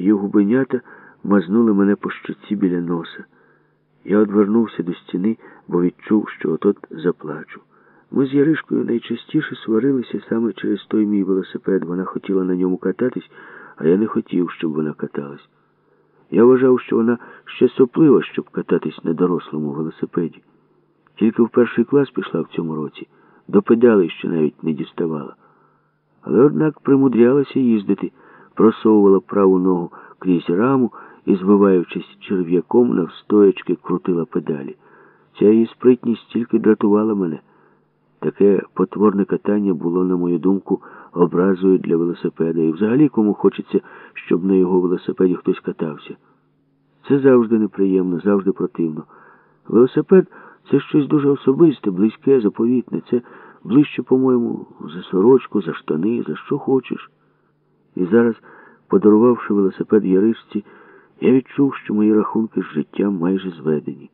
Її губенята мазнули мене по щоці біля носа. Я одвернувся до стіни, бо відчув, що от-от заплачу. Ми з Яришкою найчастіше сварилися саме через той мій велосипед. Вона хотіла на ньому кататись, а я не хотів, щоб вона каталась. Я вважав, що вона ще соплива, щоб кататись на дорослому велосипеді. Тільки в перший клас пішла в цьому році. До педалей ще навіть не діставала. Але, однак, примудрялася їздити, просовувала праву ногу крізь раму і, звиваючись черв'яком, навстоячки крутила педалі. Ця її спритність тільки дратувала мене. Таке потворне катання було, на мою думку, образою для велосипеда. І взагалі кому хочеться, щоб на його велосипеді хтось катався. Це завжди неприємно, завжди противно. Велосипед – це щось дуже особисте, близьке, заповітне. Це ближче, по-моєму, за сорочку, за штани, за що хочеш. І зараз, подарувавши велосипед Яришці, я відчув, що мої рахунки з життям майже зведені.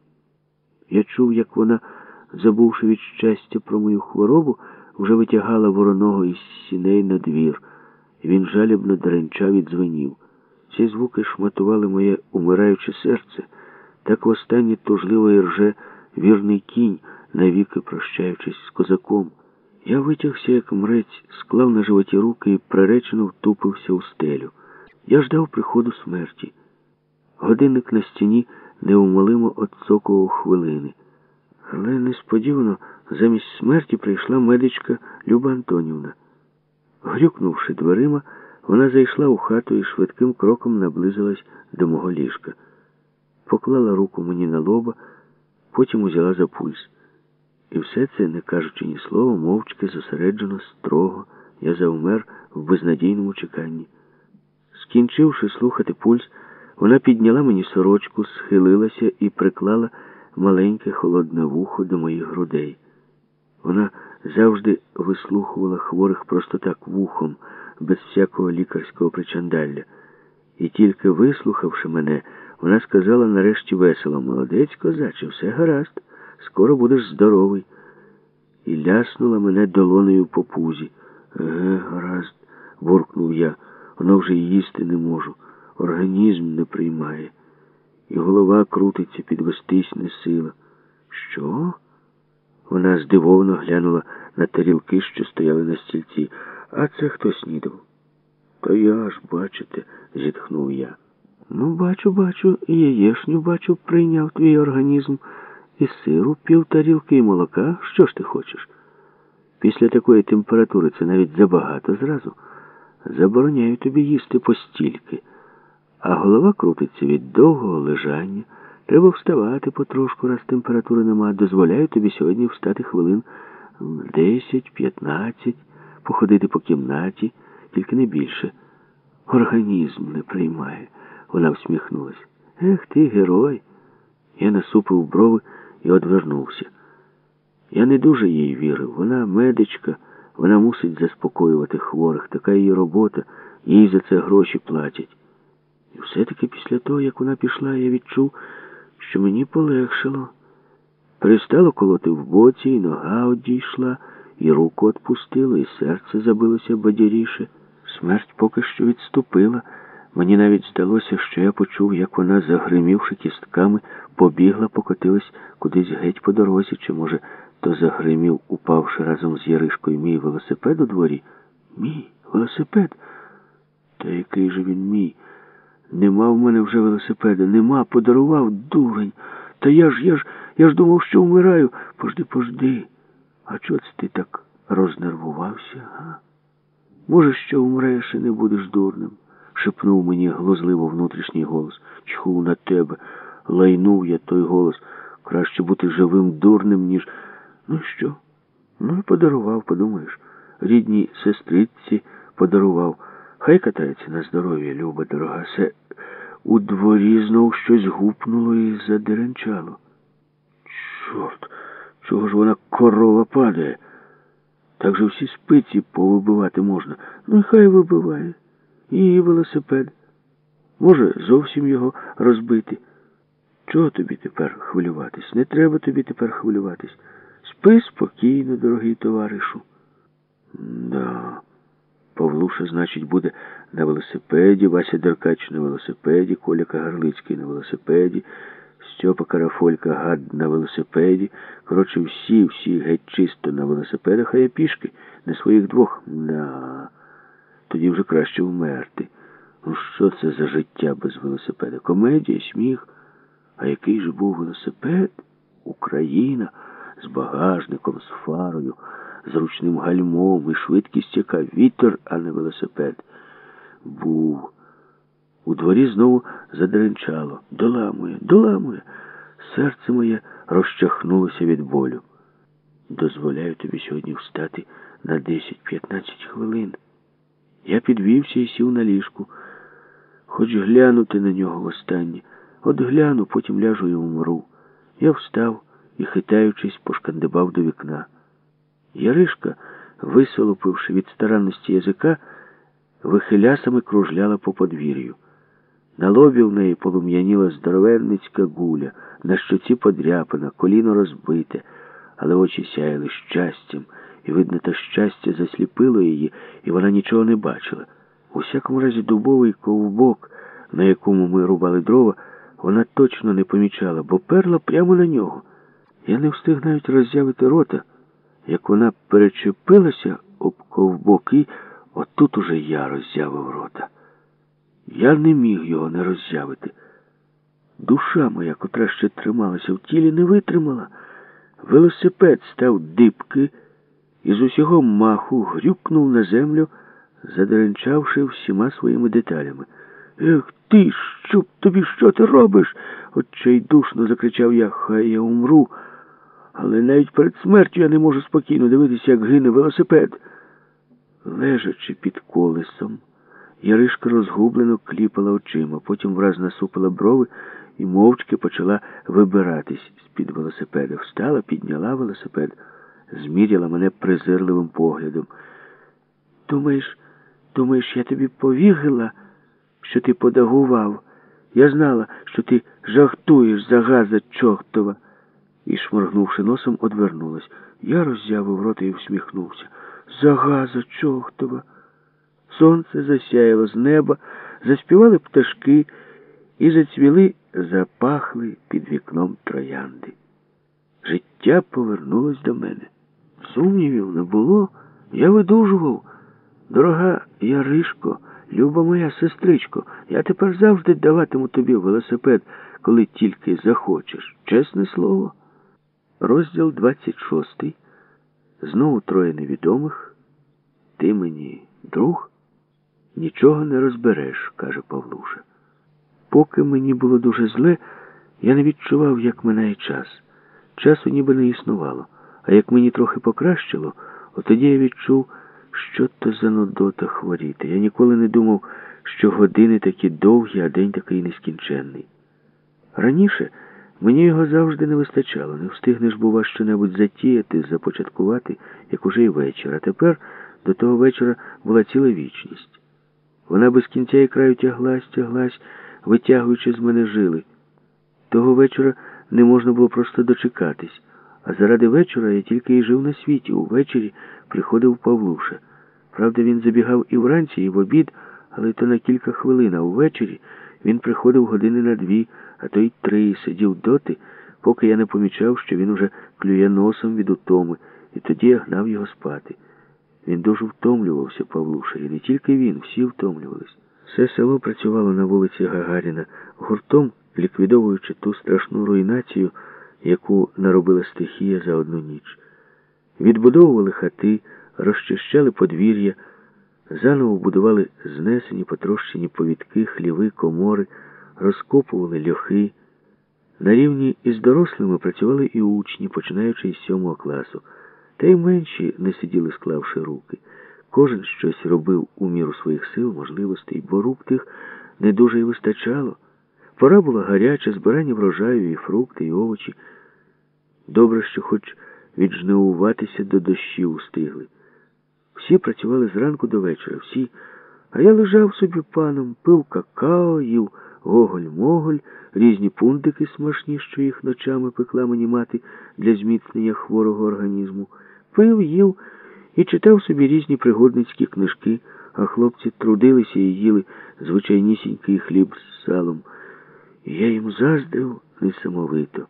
Я чув, як вона, забувши від щастя про мою хворобу, вже витягала вороного із сіней на двір. Він жалібно деренчав і дзвенів. Ці звуки шматували моє умираюче серце. Так востаннє тужливо і рже вірний кінь, навіки прощаючись з козаком. Я витягся, як мрець, склав на животі руки і приречено втупився у стелю. Я ждав приходу смерті. Годинник на стіні неумолимо отцокував хвилини. Але несподівано замість смерті прийшла медичка Люба Антонівна. Грюкнувши дверима, вона зайшла у хату і швидким кроком наблизилась до мого ліжка. Поклала руку мені на лоба, потім узяла за пульс. І все це, не кажучи ні слова, мовчки, зосереджено, строго, я завмер в безнадійному чеканні. Скінчивши слухати пульс, вона підняла мені сорочку, схилилася і приклала маленьке холодне вухо до моїх грудей. Вона завжди вислухувала хворих просто так вухом, без всякого лікарського причандалля. І тільки вислухавши мене, вона сказала нарешті весело: «Молодець, козаче, все гаразд, скоро будеш здоровий». І ляснула мене долонею по пузі. Гаразд», – буркнув я, – «воно вже їсти не можу, організм не приймає. І голова крутиться, підвестись не сила». «Що?» Вона здивовано глянула на тарілки, що стояли на стільці. «А це хто снідав?» «Та я ж, бачите», – зітхнув я. «Ну, бачу, і яєшню, бачу, прийняв твій організм, і сиру, півтарілки, і молока. Що ж ти хочеш? Після такої температури це навіть забагато зразу. Забороняю тобі їсти постільки. А голова крутиться від довгого лежання. Треба вставати потрошку, раз температури нема. Дозволяю тобі сьогодні встати хвилин 10-15, походити по кімнаті, тільки не більше. Організм не приймає». Вона всміхнулась. «Ех ти, герой!» Я насупив брови і одвернувся. Я не дуже їй вірив. Вона медичка, вона мусить заспокоювати хворих. Така її робота, їй за це гроші платять. І все-таки після того, як вона пішла, я відчув, що мені полегшало. Перестало колоти в боці, і нога одійшла, і руку отпустило, і серце забилося бадьоріше. Смерть поки що відступила. Мені навіть здалося, що я почув, як вона, загримівши кістками, побігла, покотилась кудись геть по дорозі, чи, може, то загримів, упавши разом з Яришкою, мій велосипед у дворі. Мій велосипед? Та який же він мій? Нема в мене вже велосипеда, нема, подарував, дурень. Та я ж думав, що вмираю. Пожди. А чого це ти так рознервувався, га? Може, що вмреш і не будеш дурним? Шепнув мені глузливо внутрішній голос. Чху на тебе. Лайнув я той голос. Краще бути живим дурним, ніж... Ну що? Ну і подарував, подумаєш. Рідній сестриці подарував. Хай катається на здоров'я, Люба, дорога. Се... У дворі знов щось гупнуло і задеренчало. Чорт, чого ж вона корова падає? Так же всі спиці повибивати можна. Ну і хай вибиває. Її велосипед. Може, зовсім його розбити. Чого тобі тепер хвилюватись? Не треба тобі тепер хвилюватись. Спи спокійно, дорогий товаришу. Да, Павлуша, значить, буде на велосипеді, Вася Деркач на велосипеді, Коля Кагарлицький на велосипеді, Стьопа Карафолька гад на велосипеді. Коротше, всі геть чисто на велосипедах, а я пішки, на своїх двох. Тоді вже краще вмерти. Ну що це за життя без велосипеда? Комедія, сміх. А який же був велосипед? Україна, з багажником, з фарою, з ручним гальмом і швидкість, яка вітер, а не велосипед. Був. У дворі знову задеренчало. Доламує. Серце моє розчахнулося від болю. Дозволяю тобі сьогодні встати на 10-15 хвилин. Я підвівся і сів на ліжку. Хоч глянути на нього востаннє. От гляну, потім ляжу і умру. Я встав і, хитаючись, пошкандибав до вікна. Яришка, висолопивши від старанності язика, вихилясами кружляла по подвір'ю. На лобі в неї полум'яніла здоровенницька гуля, на щоці подряпана, коліно розбите, але очі сяяли щастям, і, видно, те щастя засліпило її, і вона нічого не бачила. У всякому разі, дубовий ковбок, на якому ми рубали дрова, вона точно не помічала, бо перла прямо на нього. Я не встиг навіть роззявити рота, як вона перечепилася об ковбок, і отут уже я роззявив рота. Я не міг його не роззявити. Душа моя, котра ще трималася в тілі, не витримала. Велосипед став дибки і з усього маху грюкнув на землю, задеренчавши всіма своїми деталями. «Ех ти, щоб тобі, що ти робиш?» – отчайдушно закричав я. «Хай я умру, але навіть перед смертю я не можу спокійно дивитися, як гине велосипед». Лежачи під колесом, Яришка розгублено кліпала очима, потім враз насупила брови і мовчки почала вибиратись з-під велосипеда. Встала, підняла велосипед, зміряла мене презирливим поглядом. Думаєш, я тобі повігила, що ти подагував? Я знала, що ти жахтуєш, загаза чортова». І, шморгнувши носом, одвернулась. Я роззявив рота і всміхнувся. «Загаза чортова». Сонце засяяло з неба, заспівали пташки і зацвіли, запахли під вікном троянди. Життя повернулось до мене. Сумнівів не було. Я видужував. «Дорога Яришко, люба моя сестричко, я тепер завжди даватиму тобі велосипед, коли тільки захочеш. Чесне слово». Розділ 26. Знову троє невідомих. «Ти мені друг?» «Нічого не розбереш», – каже Павлуша. Поки мені було дуже зле, я не відчував, як минає час. Часу ніби не існувало. А як мені трохи покращило, тоді я відчув, що то за нудота хворіти. Я ніколи не думав, що години такі довгі, а день такий нескінченний. Раніше мені його завжди не вистачало. Не встигнеш, бува, що-небудь затіяти, започаткувати, як уже й вечір. А тепер до того вечора була ціла вічність. Вона без кінця і краю тяглась, витягуючи з мене жили. Того вечора не можна було просто дочекатись. А заради вечора я тільки і жив на світі. Увечері приходив Павлуша. Правда, він забігав і вранці, і в обід, але то на кілька хвилин. А увечері він приходив години на 2, а то й 3, і сидів доти, поки я не помічав, що він уже клює носом від утоми, і тоді я гнав його спати. Він дуже втомлювався, Павлуша, і не тільки він, всі втомлювались. Все село працювало на вулиці Гагаріна, гуртом ліквідовуючи ту страшну руйнацію, яку наробила стихія за одну ніч. Відбудовували хати, розчищали подвір'я, заново будували знесені, потрощені повітки, хліви, комори, розкопували льохи. На рівні із дорослими працювали і учні, починаючи із 7 класу. Та й менші не сиділи, склавши руки. Кожен щось робив у міру своїх сил, можливостей, бо рук тих не дуже й вистачало. Пора була гаряча, збирання врожаю, і фрукти, і овочі. Добре, що хоч віджнивуватися до дощів устигли. Всі працювали зранку до вечора, всі. А я лежав собі паном, пив какао, їв гоголь-моголь, різні пундики смачні, що їх ночами пекла мені мати для зміцнення хворого організму. Пив, їв і читав собі різні пригодницькі книжки, а хлопці трудилися і їли звичайнісінький хліб з салом. І я їм заздрив несамовито.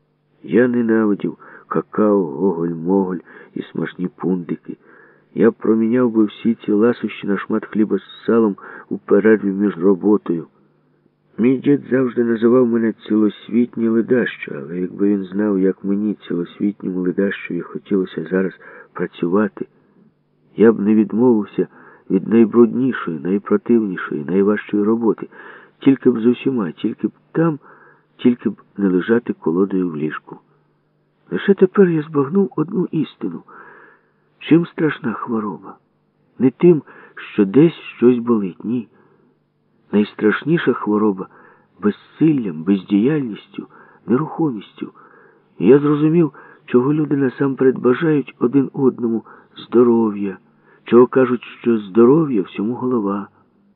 Я ненавидів какао, гоголь-моголь і смачні пундики. Я проміняв би всі ці ласощі на шмат хліба з салом у перерві між роботою. Мій дід завжди називав мене цілосвітнє ледащо, але якби він знав, як мені, цілосвітньому ледащові, хотілося зараз працювати, я б не відмовився від найбруднішої, найпротивнішої, найважчої роботи, тільки б з усіма, тільки б там, тільки б не лежати колодою в ліжку. Лише тепер я збагнув одну істину. Чим страшна хвороба? Не тим, що десь щось болить, ні. Найстрашніша хвороба – безсиллям, бездіяльністю, нерухомістю. І я зрозумів, чого люди насамперед бажають один одному здоров'я, чого кажуть, що здоров'я всьому голова.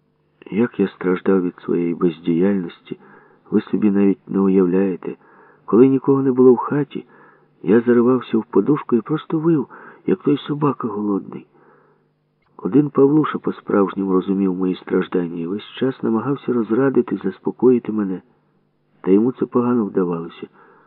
Як я страждав від своєї бездіяльності, ви собі навіть не уявляєте. Коли нікого не було в хаті, я заривався в подушку і просто вив, як той собака голодний. Один Павлуша по-справжньому розумів мої страждання і весь час намагався розрадити, заспокоїти мене. Та йому це погано вдавалося.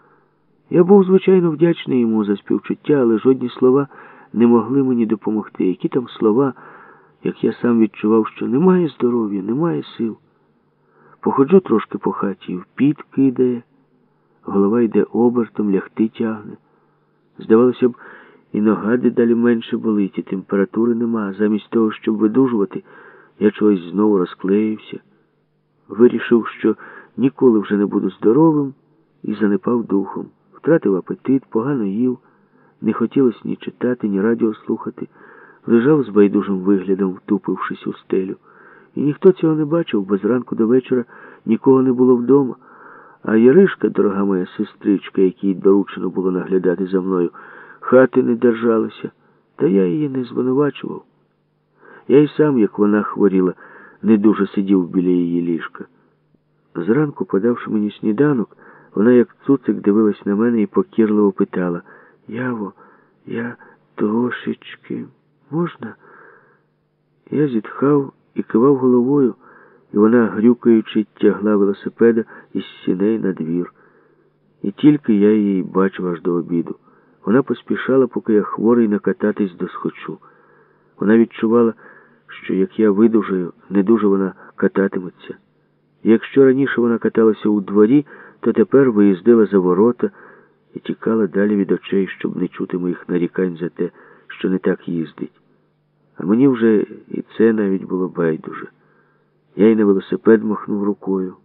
Я був, звичайно, вдячний йому за співчуття, але жодні слова не могли мені допомогти. Які там слова, як я сам відчував, що немає здоров'я, немає сил. Походжу трошки по хаті, в піт кидає, голова йде обертом, лягти тягне. Здавалося б, і нога дедалі менше болить, і температури нема. Замість того, щоб видужувати, я чогось знову розклеївся. Вирішив, що ніколи вже не буду здоровим, і занепав духом. Втратив апетит, погано їв, не хотілося ні читати, ні радіо слухати. Лежав з байдужим виглядом, втупившись у стелю. І ніхто цього не бачив, бо зранку до вечора нікого не було вдома. А Яришка, дорога моя сестричка, якій доручено було наглядати за мною, хати не держалася, та я її не звинувачував. Я й сам, як вона хворіла, не дуже сидів біля її ліжка. Зранку, подавши мені сніданок, вона як цуцик дивилась на мене і покірливо питала: «Яво, я трошечки... можна?» Я зітхав і кивав головою, і вона, грюкаючи, тягла велосипеда із сіней на двір. І тільки я її бачив аж до обіду. Вона поспішала, поки я хворий, накататись до схочу. Вона відчувала, що як я видужаю, не дуже вона кататиметься. І якщо раніше вона каталася у дворі, то тепер виїздила за ворота і тікала далі від очей, щоб не чути моїх нарікань за те, що не так їздить. А мені вже і це навіть було байдуже. Я й на велосипед махнув рукою.